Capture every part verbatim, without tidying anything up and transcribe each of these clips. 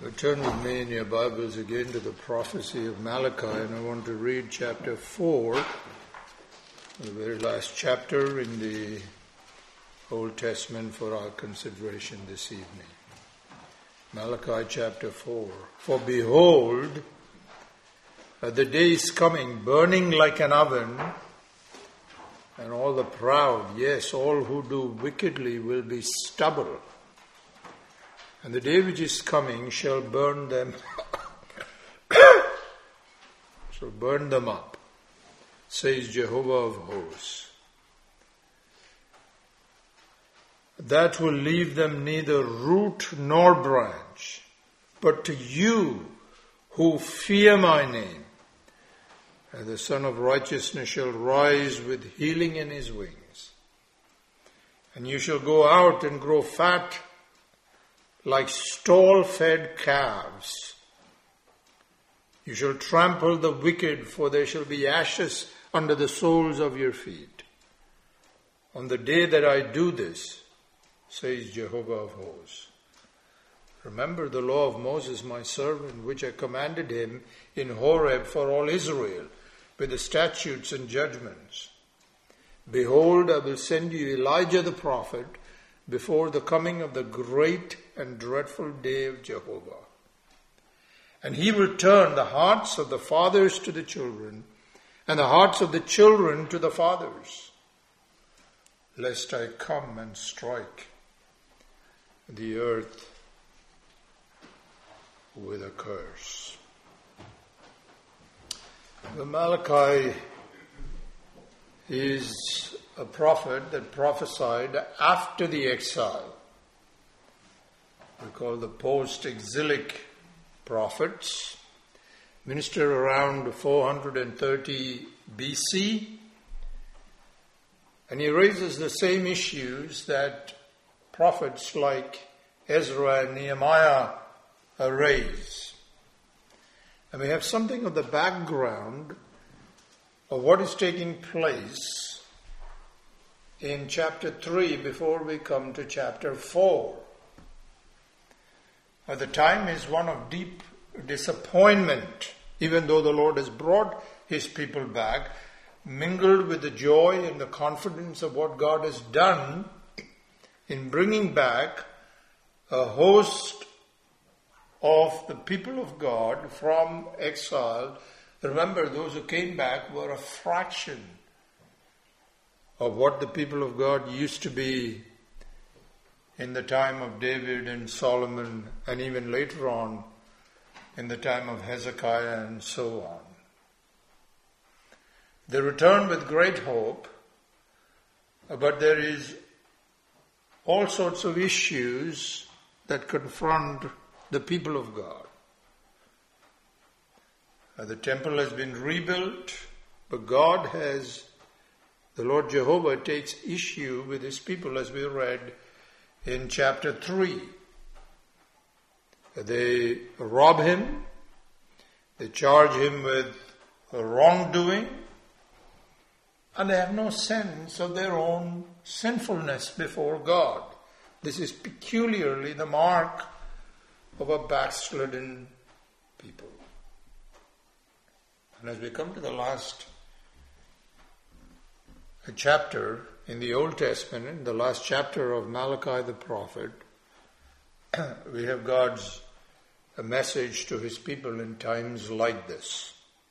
Turn with me in your Bibles again to the prophecy of Malachi, and I want to read chapter four, the very last chapter in the Old Testament for our consideration this evening. Malachi chapter four. For behold, uh, the day is coming, burning like an oven, and all the proud, yes, all who do wickedly will be stubble. And the day which is coming shall burn them, shall burn them up, says Jehovah of hosts. That will leave them neither root nor branch, but to you who fear my name, and the Son of Righteousness shall rise with healing in his wings. And you shall go out and grow fat like stall-fed calves. You shall trample the wicked, for there shall be ashes under the soles of your feet. On the day that I do this, says Jehovah of hosts, remember the law of Moses my servant, which I commanded him in Horeb for all Israel, with the statutes and judgments. Behold, I will send you Elijah the prophet before the coming of the great and dreadful day of Jehovah. And he will turn the hearts of the fathers to the children, and the hearts of the children to the fathers, lest I come and strike the earth with a curse. The Malachi is a prophet that prophesied after the exile. We call the post-exilic prophets. Ministered around four hundred thirty B C. And he raises the same issues that prophets like Ezra and Nehemiah raise. And we have something of the background of what is taking place in chapter three before we come to chapter four. Now, the time is one of deep disappointment, even though the Lord has brought his people back, mingled with the joy and the confidence of what God has done in bringing back a host of the people of God from exile. Remember, those who came back were a fraction of what the people of God used to be in the time of David and Solomon, and even later on in the time of Hezekiah and so on. They return with great hope, but there is all sorts of issues that confront the people of God. The temple has been rebuilt, but God has The Lord Jehovah takes issue with his people, as we read in chapter three. They rob him, they charge him with wrongdoing, and they have no sense of their own sinfulness before God. This is peculiarly the mark of a backslidden people. And as we come to the last a chapter in the Old Testament, in the last chapter of Malachi the prophet, we have God's a message to his people in times like this.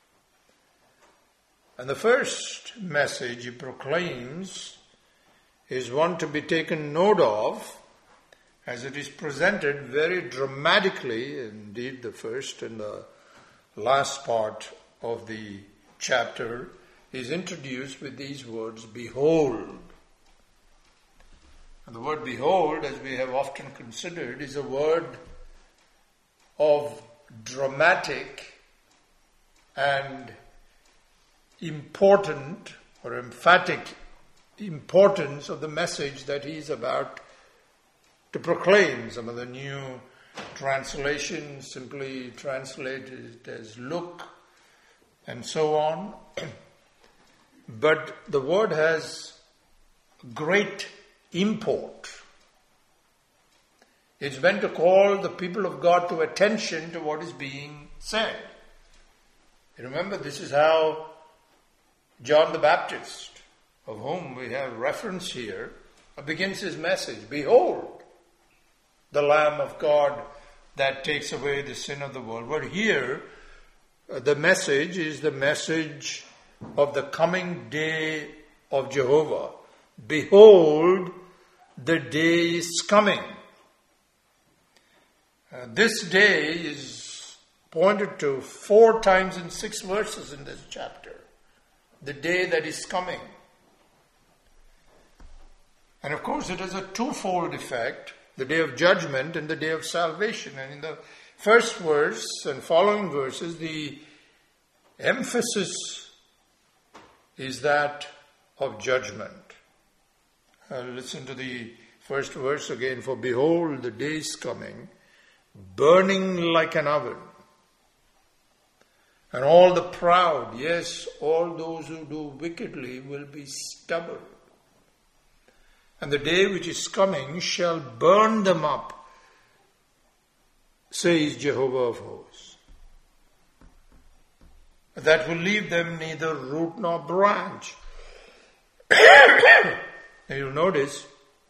And the first message he proclaims is one to be taken note of, as it is presented very dramatically. Indeed, the first and the last part of the chapter is introduced with these words, behold. And the word behold, as we have often considered, is a word of dramatic and important or emphatic importance of the message that he is about to proclaim. Some of the new translations simply translate it as look and so on. But the word has great import. It's meant to call the people of God to attention to what is being said. You remember, this is how John the Baptist, of whom we have reference here, begins his message. Behold, the Lamb of God that takes away the sin of the world. But here, uh, the message is the message of the coming day of Jehovah. Behold, the day is coming. Uh, this day is pointed to four times in six verses in this chapter. The day that is coming. And of course it has a twofold effect, the day of judgment and the day of salvation. And in the first verse and following verses, the emphasis is that of judgment. Uh, listen to the first verse again. For behold, the day is coming, burning like an oven. And all the proud, yes, all those who do wickedly will be stubborn. And the day which is coming shall burn them up, says Jehovah of hosts. That will leave them neither root nor branch. And you'll notice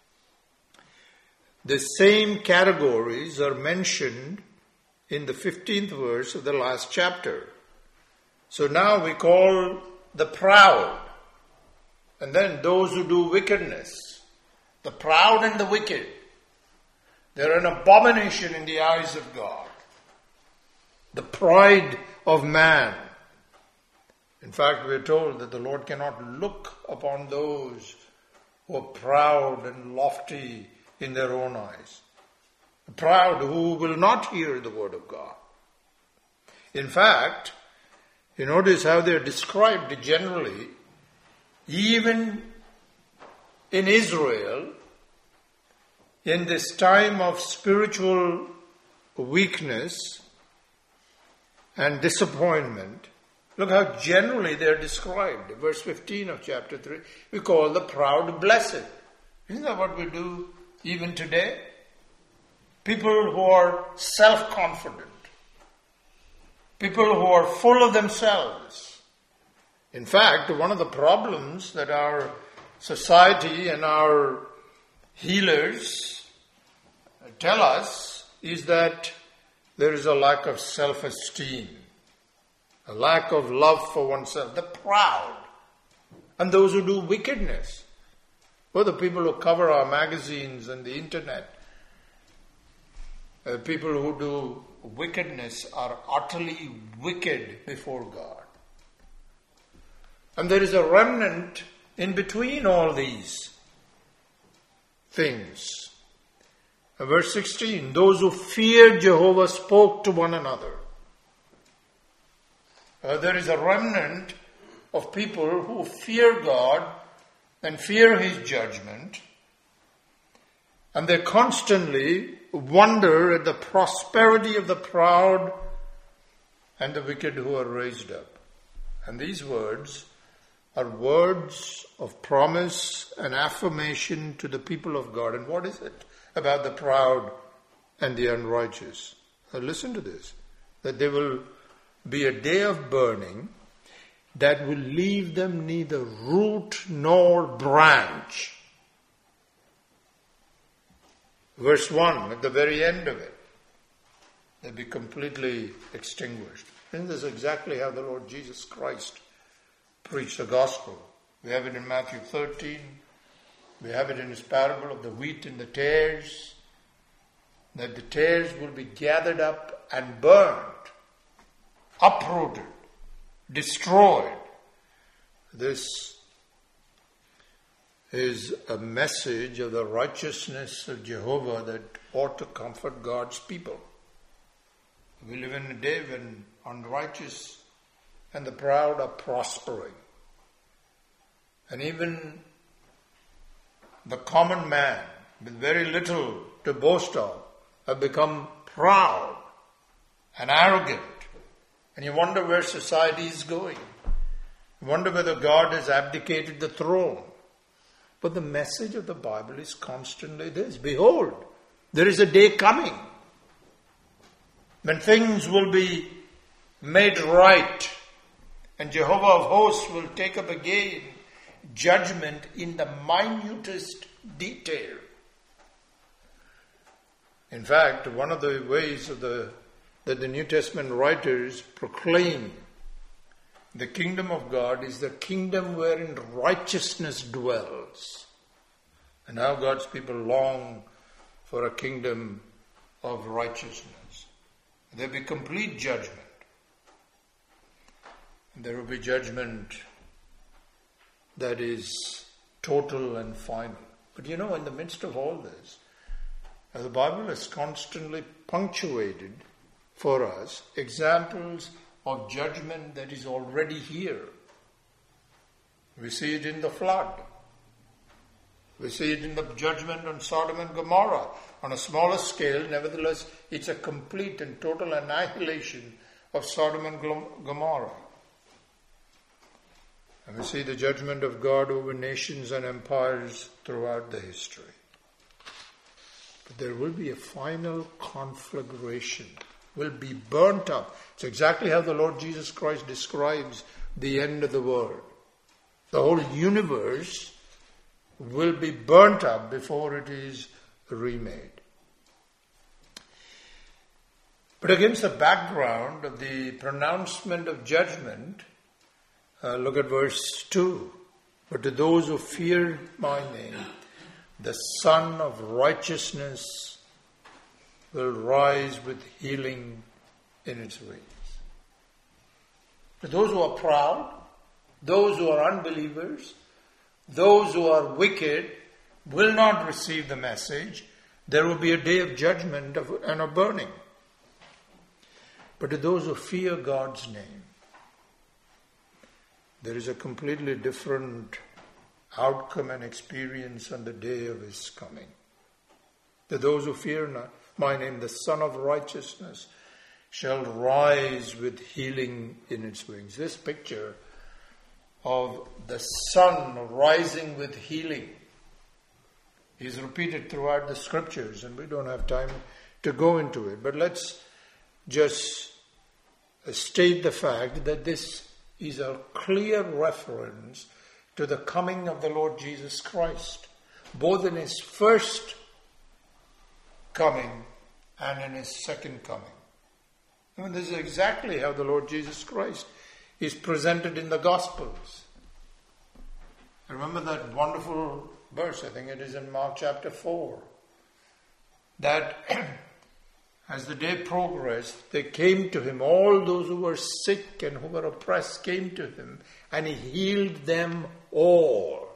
the same categories are mentioned in the fifteenth verse of the last chapter. So now we call the proud, and then those who do wickedness. The proud and the wicked, they're an abomination in the eyes of God. The pride of man. In fact, we're told that the Lord cannot look upon those who are proud and lofty in their own eyes. The proud who will not hear the word of God. In fact, you notice how they're described generally, even in Israel, in this time of spiritual weakness and disappointment. Look how generally they're described. Verse fifteen of chapter three, we call the proud blessed. Isn't that what we do even today? People who are self-confident. People who are full of themselves. In fact, one of the problems that our society and our healers tell us is that there is a lack of self-esteem, a lack of love for oneself, the proud, and those who do wickedness, or the people who cover our magazines and the internet. Uh, people who do wickedness are utterly wicked before God. And there is a remnant in between all these things. Verse sixteen, those who feared Jehovah spoke to one another. Uh, there is a remnant of people who fear God and fear His judgment, and they constantly wonder at the prosperity of the proud and the wicked who are raised up. And these words are words of promise and affirmation to the people of God. And what is it about the proud and the unrighteous? Now listen to this, that there will be a day of burning that will leave them neither root nor branch. Verse one, at the very end of it, they'll be completely extinguished. And this is exactly how the Lord Jesus Christ preached the gospel. We have it in Matthew thirteen. We have it in his parable of the wheat and the tares. That the tares will be gathered up and burned, uprooted, destroyed. This is a message of the righteousness of Jehovah that ought to comfort God's people. We live in a day when unrighteous and the proud are prospering. And even the common man, with very little to boast of, have become proud and arrogant. And you wonder where society is going. You wonder whether God has abdicated the throne. But the message of the Bible is constantly this: behold, There is a day coming when things will be made right, and Jehovah of hosts will take up again judgment in the minutest detail. In fact, one of the ways of the, that the New Testament writers proclaim the kingdom of God is the kingdom wherein righteousness dwells. And how God's people long for a kingdom of righteousness. There will be complete judgment. There will be judgment that is total and final. But you know, in the midst of all this, the Bible has constantly punctuated for us examples of judgment that is already here. We see it in the flood. We see it in the judgment on Sodom and Gomorrah. On a smaller scale, nevertheless, it's a complete and total annihilation of Sodom and Gomorrah. And we see the judgment of God over nations and empires throughout the history. But there will be a final conflagration, will be burnt up. It's exactly how the Lord Jesus Christ describes the end of the world. The whole universe will be burnt up before it is remade. But against the background of the pronouncement of judgment, uh, look at verse two. But to those who fear my name, the Son of Righteousness will rise with healing in its wings. To those who are proud, those who are unbelievers, those who are wicked will not receive the message. There will be a day of judgment and of burning. But to those who fear God's name, there is a completely different outcome and experience on the day of His coming. To those who fear not my name, the Son of Righteousness shall rise with healing in its wings. This picture of the sun rising with healing is repeated throughout the scriptures, and we don't have time to go into it. But let's just state the fact that this is a clear reference to the coming of the Lord Jesus Christ, both in His first coming and in His second coming. I mean, this is exactly how the Lord Jesus Christ is presented in the Gospels. I remember that wonderful verse, I think it is in Mark chapter four, that as the day progressed, they came to Him, all those who were sick and who were oppressed came to Him, and He healed them all.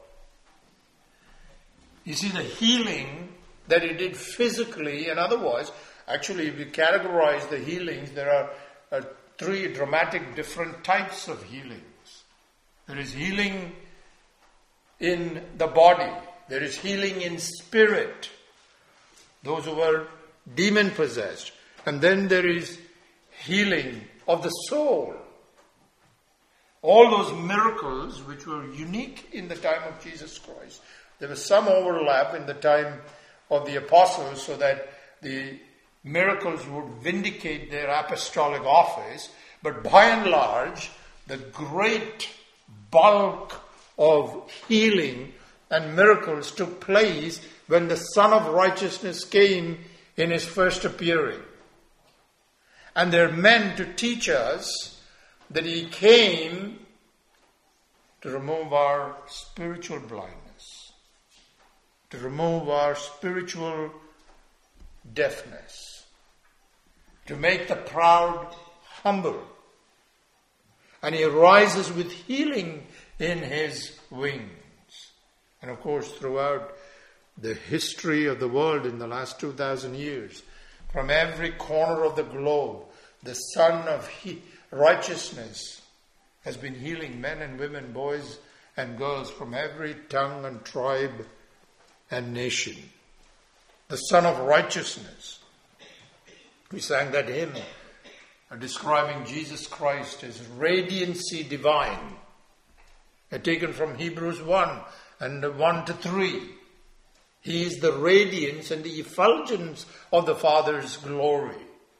You see, the healing that He did physically and otherwise, actually if you categorize the healings, there are uh, three dramatic different types of healings. There is healing in the body. There is healing in spirit. Those who were demon-possessed. And then there is healing of the soul. All those miracles which were unique in the time of Jesus Christ. There was some overlap in the time of the apostles so that the miracles would vindicate their apostolic office. But by and large, the great bulk of healing and miracles took place when the Son of Righteousness came in His first appearing. And they're meant to teach us that He came to remove our spiritual blindness, to remove our spiritual deafness, to make the proud humble. And He rises with healing in His wings. And of course, throughout the history of the world in the last two thousand years, from every corner of the globe, the Son of he- Righteousness has been healing men and women, boys and girls from every tongue and tribe and nation. The Son of Righteousness. We sang that hymn describing Jesus Christ as radiancy divine, taken from Hebrews one and one to three. He is the radiance and the effulgence of the Father's glory.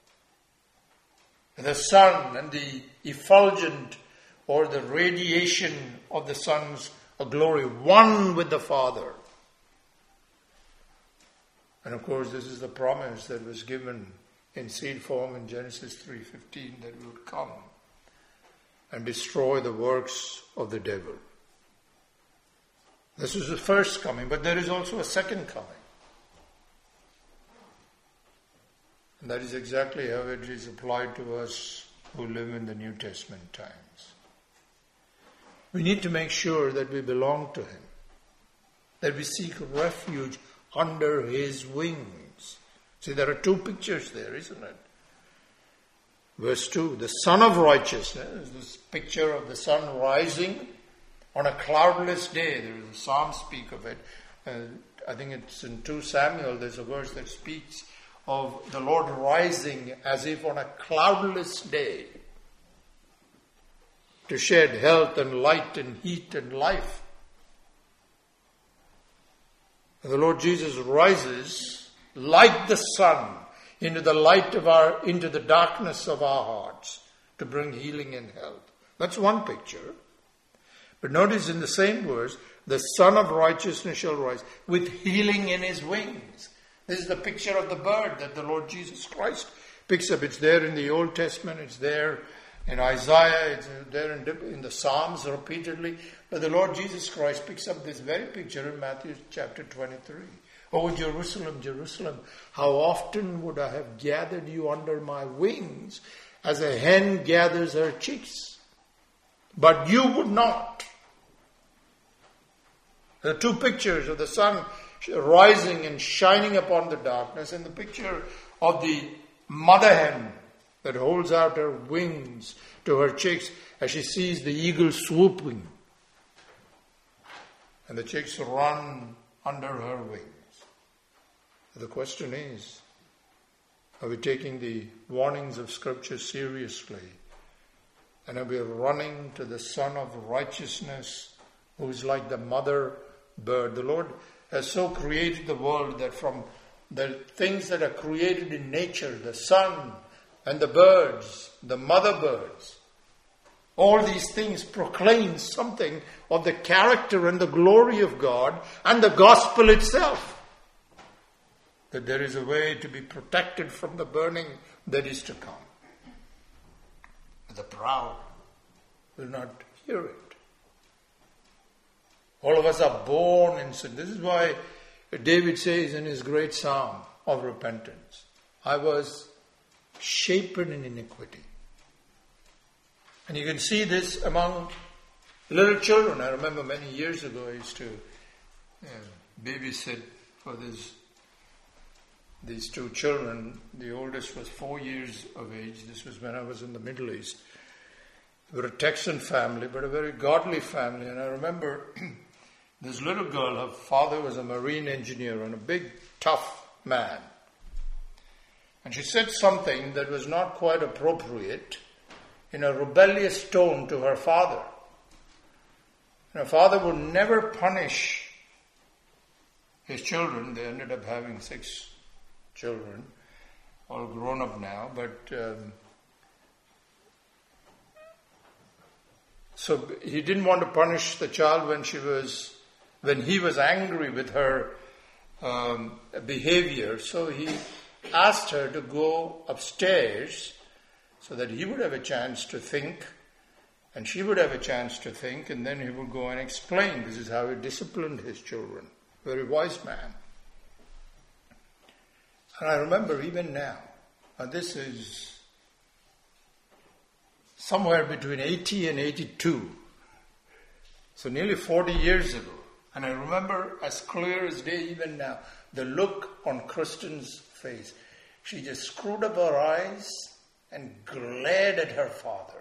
The Son and the effulgent or the radiation of the Son's glory, one with the Father. And of course, this is the promise that was given in seed form in Genesis three fifteen, that he would come and destroy the works of the devil. This is the first coming, but there is also a second coming. And that is exactly how it is applied to us who live in the New Testament times. We need to make sure that we belong to Him, that we seek refuge under His wings. See, there are two pictures there, isn't it? Verse two, the Son of Righteousness, this picture of the sun rising on a cloudless day. There is a psalm speak of it. Uh, I think it's in Second Samuel, there's a verse that speaks of the Lord rising as if on a cloudless day to shed health and light and heat and life. And the Lord Jesus rises like the sun into the light of our, into the darkness of our hearts to bring healing and health. That's one picture. But notice in the same verse, the Son of Righteousness shall rise with healing in His wings. This is the picture of the bird that the Lord Jesus Christ picks up. It's there in the Old Testament, it's there in Isaiah, it's there in, in the Psalms repeatedly. But the Lord Jesus Christ picks up this very picture in Matthew chapter twenty-three. Oh, Jerusalem, Jerusalem, how often would I have gathered you under my wings as a hen gathers her chicks? But you would not. There are two pictures of the sun rising and shining upon the darkness, and the picture of the mother hen that holds out her wings to her chicks as she sees the eagle swooping. And the chicks run under her wings. The question is, are we taking the warnings of Scripture seriously? And are we running to the Son of Righteousness, who is like the mother bird? The Lord has so created the world that from the things that are created in nature, the sun and the birds, the mother birds, all these things proclaim something of the character and the glory of God and the gospel itself. That there is a way to be protected from the burning that is to come. The proud will not hear it. All of us are born in sin. This is why David says in his great psalm of repentance, I was shapen in iniquity. And you can see this among little children. I remember many years ago I used to uh, babysit for this, these two children. The oldest was four years of age. This was when I was in the Middle East. We were a Texan family, but a very godly family. And I remember this little girl, her father was a marine engineer and a big, tough man. And she said something that was not quite appropriate in a rebellious tone to her father. And her father would never punish his children. They ended up having six children, all grown up now. But um, so he didn't want to punish the child when she was, when he was angry with her um, behavior. So he asked her to go upstairs so that he would have a chance to think and she would have a chance to think, and then he would go and explain. This is how he disciplined his children. Very wise man. And I remember even now, and this is somewhere between eighty and eighty-two, so nearly forty years ago, and I remember as clear as day even now, the look on Kristen's face. She just screwed up her eyes and glared at her father.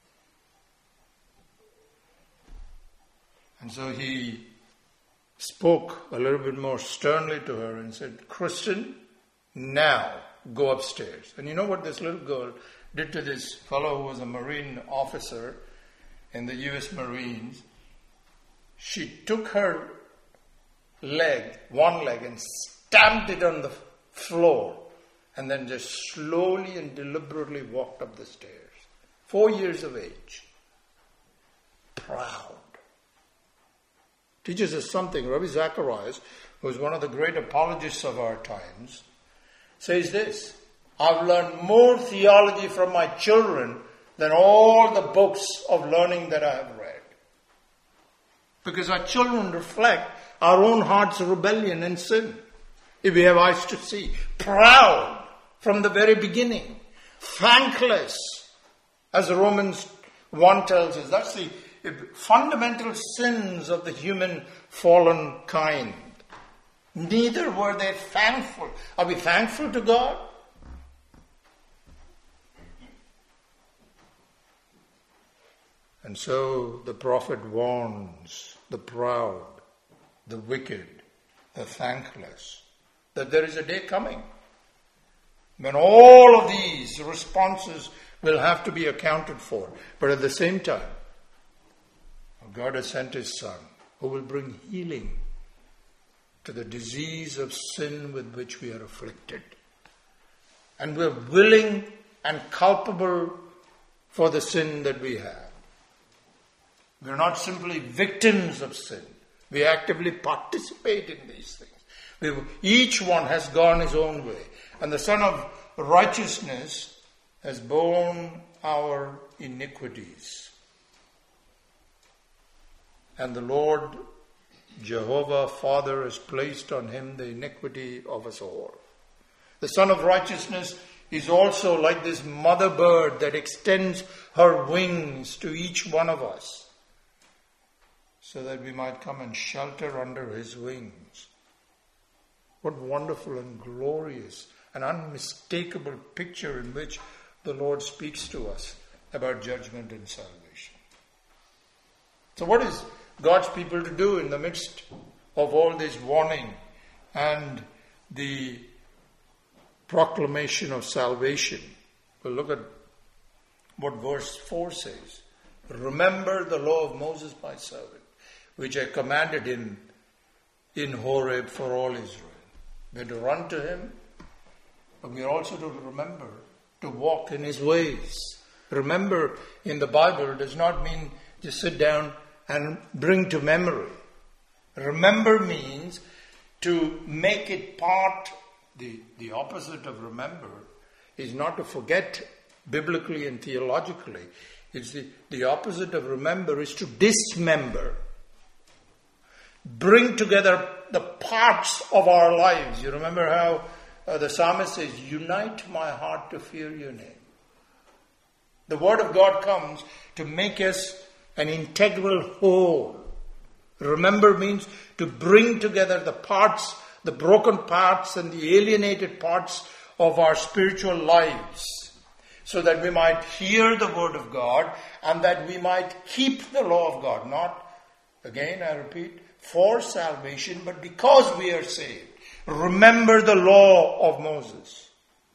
And so he spoke a little bit more sternly to her and said, Kristen, now go upstairs. And you know what this little girl did to this fellow who was a Marine officer in the U S Marines? She took her leg, one leg, and stamped it on the floor, and then just slowly and deliberately walked up the stairs. Four years of age. Proud. Teaches us something. Rabbi Zacharias, who is one of the great apologists of our times, says this: I've learned more theology from my children than all the books of learning that I have read. Because our children reflect our own heart's rebellion and sin. If we have eyes to see. Proud from the very beginning. Thankless, as Romans one tells us. That's the fundamental sins of the human fallen kind. Neither were they thankful. Are we thankful to God? And so the prophet warns the proud, the wicked, the thankless, that there is a day coming when all of these responses will have to be accounted for. But at the same time, God has sent His Son, who will bring healing to the disease of sin with which we are afflicted. And we're willing and culpable for the sin that we have. We're not simply victims of sin. We actively participate in these things. We, each one has gone his own way. And the Son of Righteousness has borne our iniquities. And the Lord Jehovah Father has placed on Him the iniquity of us all. The Son of Righteousness is also like this mother bird that extends her wings to each one of us, so that we might come and shelter under His wings. What wonderful and glorious and unmistakable picture in which the Lord speaks to us about judgment and salvation. So what is God's people to do in the midst of all this warning and the proclamation of salvation? Well, look at what verse four says. Remember the law of Moses my servant, which I commanded him in Horeb for all Israel. We are to run to Him, but we are also to remember to walk in His ways. Remember in the Bible does not mean just sit down and bring to memory. Remember means to make it part. The, the opposite of remember is not to forget biblically and theologically. It's the, the opposite of remember is to dismember. Bring together the parts of our lives. You remember how uh, the psalmist says, unite my heart to fear your name. The word of God comes to make us an integral whole. Remember means to bring together the parts, the broken parts and the alienated parts of our spiritual lives, so that we might hear the word of God and that we might keep the law of God. Not, again I repeat, for salvation, but because we are saved. Remember the law of Moses.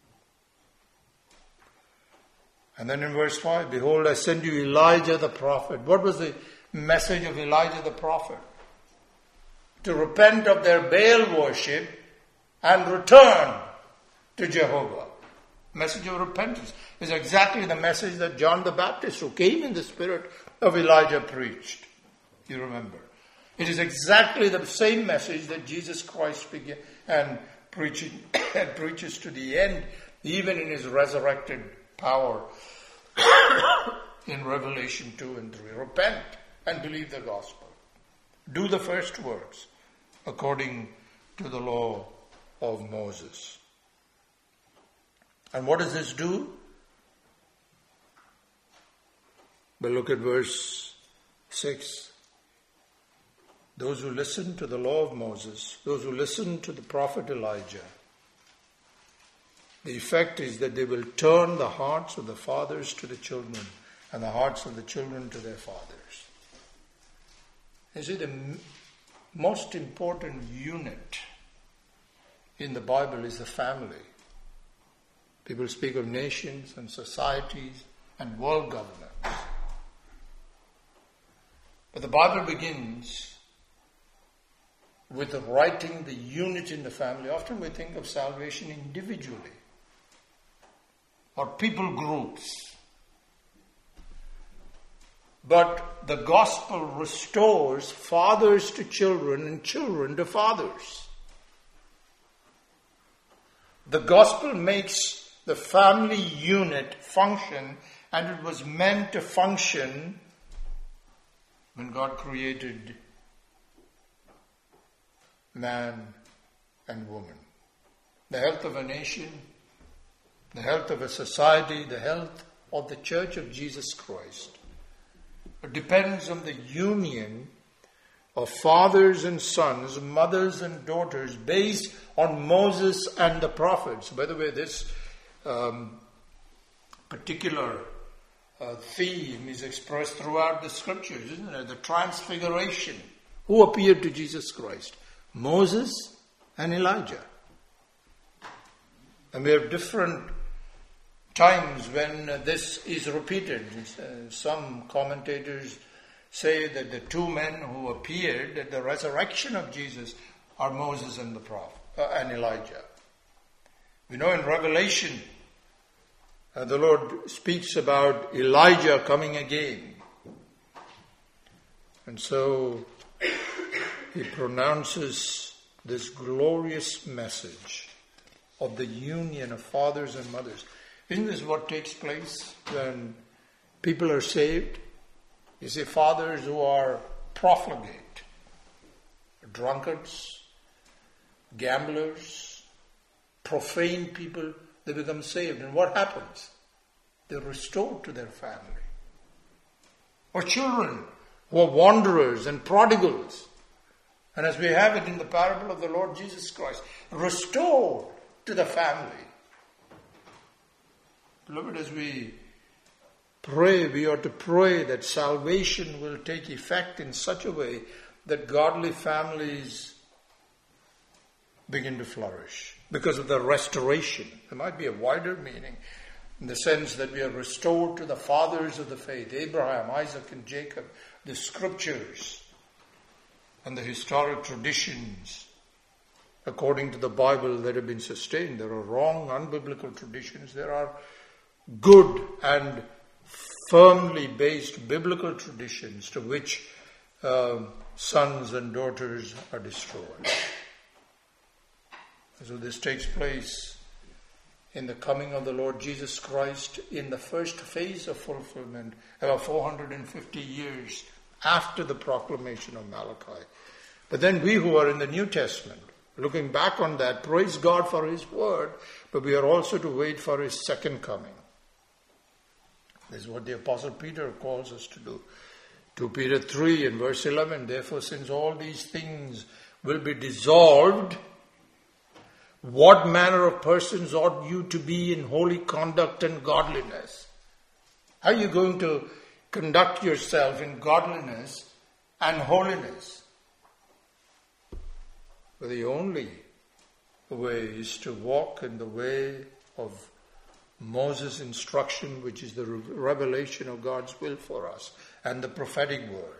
And then in verse five, behold, I send you Elijah the prophet. What was the message of Elijah the prophet? To repent of their Baal worship and return to Jehovah. Message of repentance is exactly the message that John the Baptist, who came in the spirit of Elijah, preached. You remember. It is exactly the same message that Jesus Christ began and preaching and preaches to the end, even in His resurrected power in Revelation two and three. Repent and believe the gospel. Do the first works according to the law of Moses. And what does this do? Well, look at verse six. Those who listen to the law of Moses, those who listen to the prophet Elijah, the effect is that they will turn the hearts of the fathers to the children and the hearts of the children to their fathers. You see, the m- most important unit in the Bible is the family. People speak of nations and societies and world governance. But the Bible begins with writing the unity in the family. Often we think of salvation individually or people groups. But the gospel restores fathers to children and children to fathers. The gospel makes the family unit function, and it was meant to function when God created man and woman. The health of a nation, the health of a society, the health of the Church of Jesus Christ, it depends on the union of fathers and sons, mothers and daughters, based on Moses and the prophets. By the way, this um, particular uh, theme is expressed throughout the scriptures, isn't it? The transfiguration. Who appeared to Jesus Christ? Moses and Elijah. And we have different times when this is repeated. Uh, some commentators say that the two men who appeared at the resurrection of Jesus are Moses and the prophet uh, and Elijah. We know in Revelation uh, the Lord speaks about Elijah coming again. And so he pronounces this glorious message of the union of fathers and mothers. Isn't this what takes place when people are saved? You see, fathers who are profligate, drunkards, gamblers, profane people, they become saved. And what happens? They're restored to their family. Or children who are wanderers and prodigals. And as we have it in the parable of the Lord Jesus Christ, restored to the family. Beloved, as we pray, we ought to pray that salvation will take effect in such a way that godly families begin to flourish because of the restoration. There might be a wider meaning in the sense that we are restored to the fathers of the faith, Abraham, Isaac, and Jacob, the scriptures and the historic traditions according to the Bible that have been sustained. There are wrong, unbiblical traditions. There are good and firmly based biblical traditions to which uh, sons and daughters are destroyed. So this takes place in the coming of the Lord Jesus Christ in the first phase of fulfillment, about four hundred fifty years after the proclamation of Malachi. But then we who are in the New Testament, looking back on that, praise God for His word, but we are also to wait for His second coming. This is what the Apostle Peter calls us to do. Second Peter three and verse eleven, therefore since all these things will be dissolved, what manner of persons ought you to be in holy conduct and godliness? How are you going to conduct yourself in godliness and holiness? Well, the only way is to walk in the way of Moses' instruction, which is the revelation of God's will for us, and the prophetic word.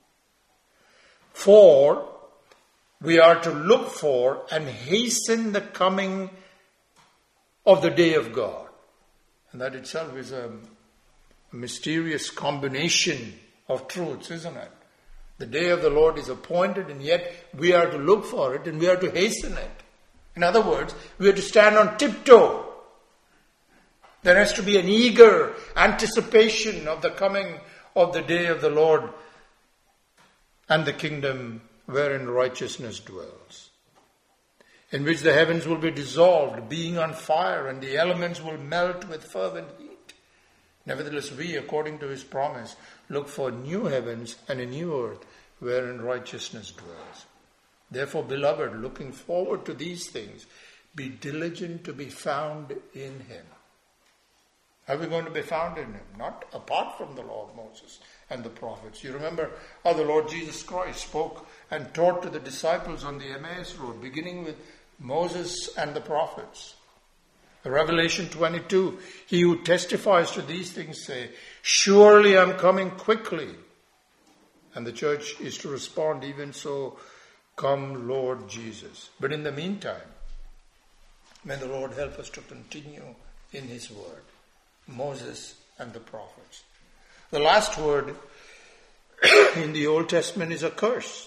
For we are to look for and hasten the coming of the day of God. And that itself is a mysterious combination of truths, isn't it? The day of the Lord is appointed, and yet we are to look for it and we are to hasten it. In other words, we are to stand on tiptoe. There has to be an eager anticipation of the coming of the day of the Lord and the kingdom wherein righteousness dwells, in which the heavens will be dissolved, being on fire, and the elements will melt with fervent heat. Nevertheless, we, according to His promise, look for new heavens and a new earth wherein righteousness dwells. Therefore, beloved, looking forward to these things, be diligent to be found in Him. How are we going to be found in Him? Not apart from the law of Moses and the prophets. You remember how the Lord Jesus Christ spoke and taught to the disciples on the Emmaus Road, beginning with Moses and the prophets. Revelation twenty-two, He who testifies to these things say, surely I'm coming quickly. And the church is to respond, even so, Come, Lord Jesus. But in the meantime, may the Lord help us to continue in His word, Moses and the prophets. The last word in the Old Testament is a curse.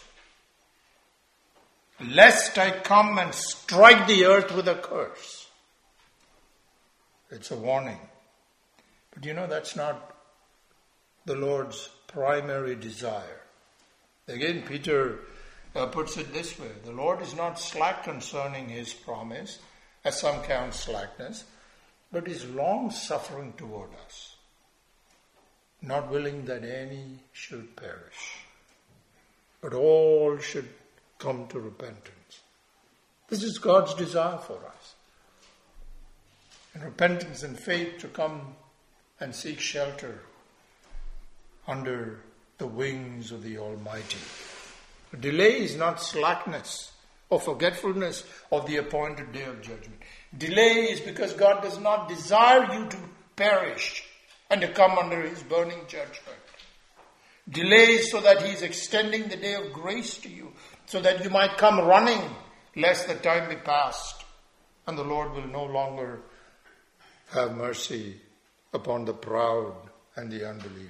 Lest I come and strike the earth with a curse. It's a warning. But you know, that's not the Lord's primary desire. Again, Peter uh, puts it this way. The Lord is not slack concerning His promise, as some count slackness, but is long-suffering toward us, not willing that any should perish, but all should come to repentance. This is God's desire for us. And repentance and faith to come and seek shelter under the wings of the Almighty. Delay is not slackness or forgetfulness of the appointed day of judgment. Delay is because God does not desire you to perish and to come under His burning judgment. Delay is so that He is extending the day of grace to you, so that you might come running, lest the time be past, and the Lord will no longer have mercy upon the proud and the unbelieving.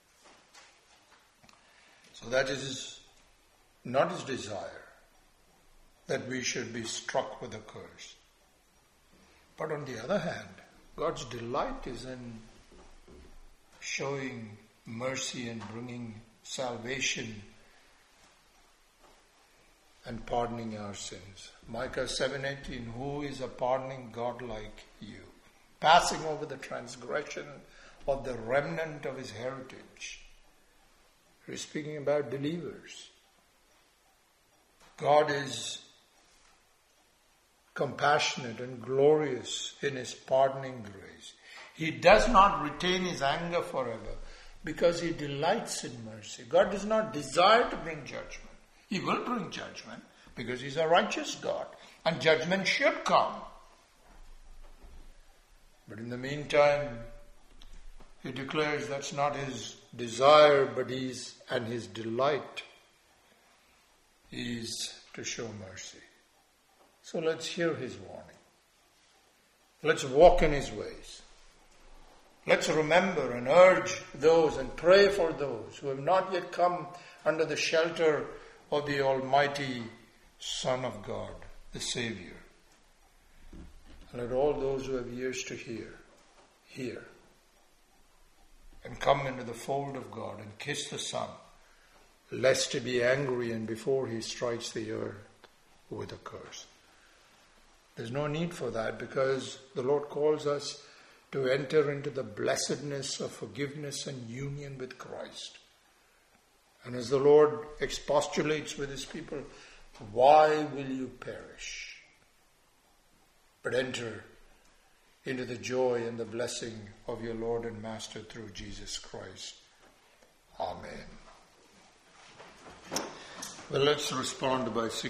So that is not His desire, that we should be struck with a curse. But on the other hand, God's delight is in showing mercy and bringing salvation and pardoning our sins. Micah seven eighteen, who is a pardoning God like you, passing over the transgression of the remnant of His heritage. He's speaking about believers. God is compassionate and glorious in His pardoning grace. He does not retain His anger forever because He delights in mercy. God does not desire to bring judgment. He will bring judgment because He's a righteous God, and judgment should come. But in the meantime, He declares that's not His desire, but His and His delight is to show mercy. So let's hear His warning. Let's walk in His ways. Let's remember and urge those and pray for those who have not yet come under the shelter of the Almighty Son of God, the Savior. And let all those who have ears to hear, hear. And come into the fold of God and kiss the Son, lest He be angry and before He strikes the earth with a curse. There's no need for that because the Lord calls us to enter into the blessedness of forgiveness and union with Christ. And as the Lord expostulates with His people, why will you perish? But enter into the joy and the blessing of your Lord and Master through Jesus Christ. Amen. Well, let's respond by